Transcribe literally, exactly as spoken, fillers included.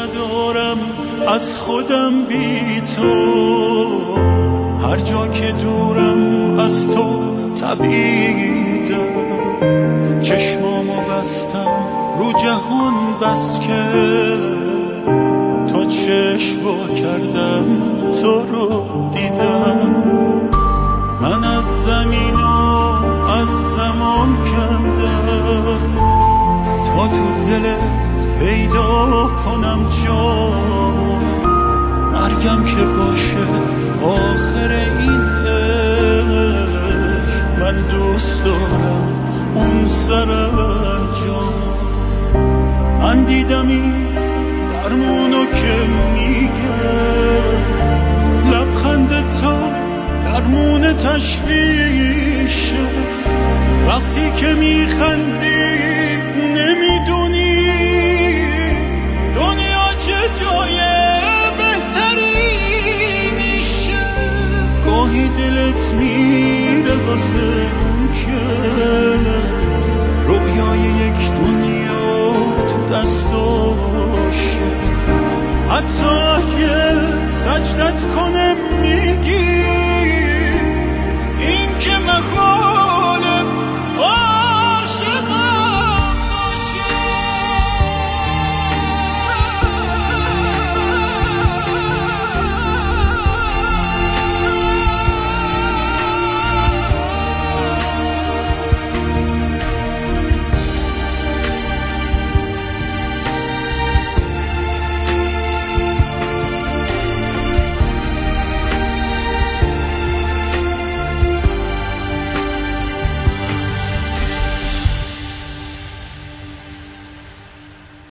ندارم از خودم بی تو، هر جا که دورم از تو تبیدم، چشمامو بستم رو جهان بس که تا چشم وا کردم تو رو دیدم. من از زمین و از زمان کندم تا تو دلت پیدا کنم جا، مرگم که باشه آخر این عشق، من دوست دارم اون سر انجام. من دیدم این درمونو که میگه، لبخند تو درمون تشویشه، وقتی که میخندی نمیدونی دنیا چه جای بهتری میشه. گاهی دلت میره واسه اون که رویای یک دنیا تو دستاشه، حتی اگه سجدت کنه میگی این که مخواه